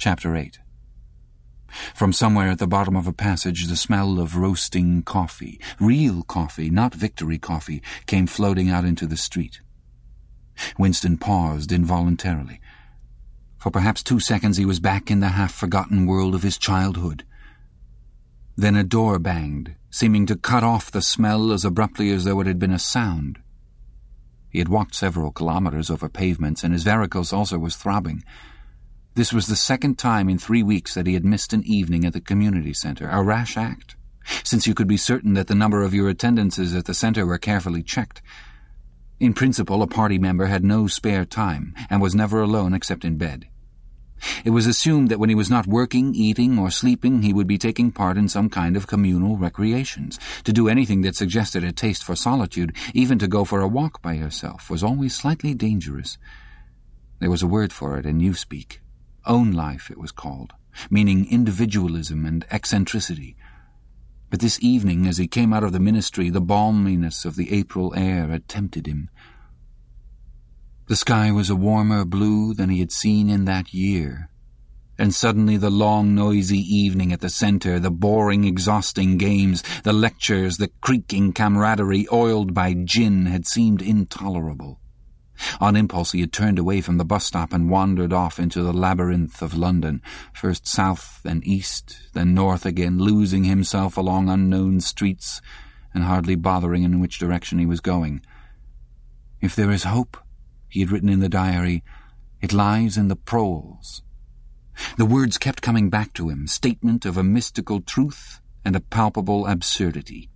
Chapter 8. From somewhere at the bottom of a passage, the smell of roasting coffee, real coffee, not Victory coffee, came floating out into the street. Winston paused involuntarily. For perhaps 2 seconds he was back in the half-forgotten world of his childhood. Then a door banged, seeming to cut off the smell as abruptly as though it had been a sound. He had walked several kilometers over pavements, and his varicose ulcer was throbbing. This was the second time in 3 weeks that he had missed an evening at the community centre, a rash act, since you could be certain that the number of your attendances at the centre were carefully checked. In principle, a party member had no spare time, and was never alone except in bed. It was assumed that when he was not working, eating, or sleeping, he would be taking part in some kind of communal recreations. To do anything that suggested a taste for solitude, even to go for a walk by yourself, was always slightly dangerous. There was a word for it in Newspeak. Own life, it was called, meaning individualism and eccentricity. But this evening, as he came out of the ministry, the balminess of the April air had tempted him. The sky was a warmer blue than he had seen in that year, and suddenly the long, noisy evening at the centre, the boring, exhausting games, the lectures, the creaking camaraderie oiled by gin had seemed intolerable. On impulse he had turned away from the bus stop and wandered off into the labyrinth of London, first south, then east, then north again, losing himself along unknown streets and hardly bothering in which direction he was going. If there is hope, he had written in the diary, it lies in the proles. The words kept coming back to him, statement of a mystical truth and a palpable absurdity.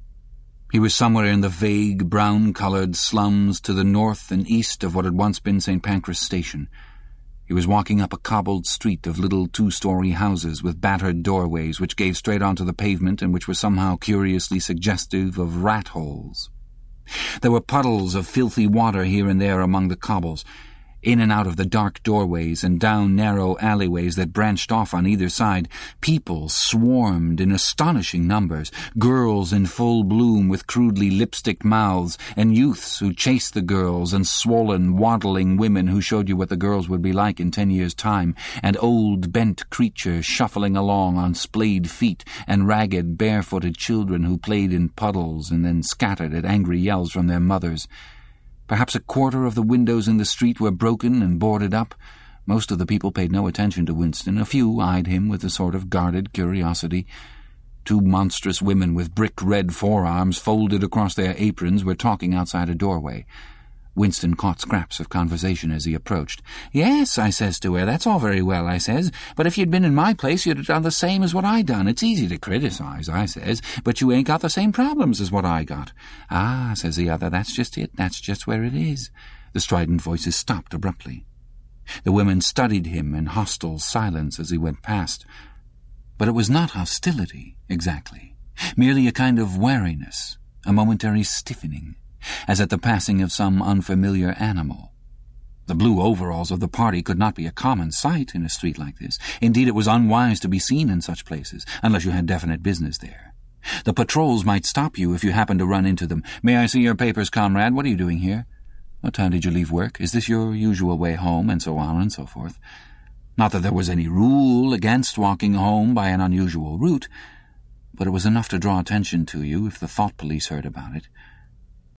He was somewhere in the vague, brown-coloured slums to the north and east of what had once been St. Pancras Station. He was walking up a cobbled street of little 2-story houses with battered doorways which gave straight onto the pavement and which were somehow curiously suggestive of rat-holes. There were puddles of filthy water here and there among the cobbles, in and out of the dark doorways and down narrow alleyways that branched off on either side. People swarmed in astonishing numbers, girls in full bloom with crudely lipsticked mouths, and youths who chased the girls, and swollen, waddling women who showed you what the girls would be like in 10 years' time, and old, bent creatures shuffling along on splayed feet, and ragged, barefooted children who played in puddles and then scattered at angry yells from their mothers. Perhaps a quarter of the windows in the street were broken and boarded up. Most of the people paid no attention to Winston. A few eyed him with a sort of guarded curiosity. 2 monstrous women with brick-red forearms folded across their aprons were talking outside a doorway. Winston caught scraps of conversation as he approached. "Yes," I says to her, "that's all very well," I says, "but if you'd been in my place you'd have done the same as what I done. It's easy to criticize," I says, "but you ain't got the same problems as what I got." "Ah," says the other, "that's just it. That's just where it is." The strident voices stopped abruptly. The women studied him in hostile silence as he went past. But it was not hostility, exactly. Merely a kind of wariness, a momentary stiffening, as at the passing of some unfamiliar animal. The blue overalls of the party could not be a common sight in a street like this. Indeed, it was unwise to be seen in such places, unless you had definite business there. The patrols might stop you if you happened to run into them. "May I see your papers, comrade? What are you doing here? What time did you leave work? Is this your usual way home?" and so on and so forth. Not that there was any rule against walking home by an unusual route, but it was enough to draw attention to you if the thought police heard about it.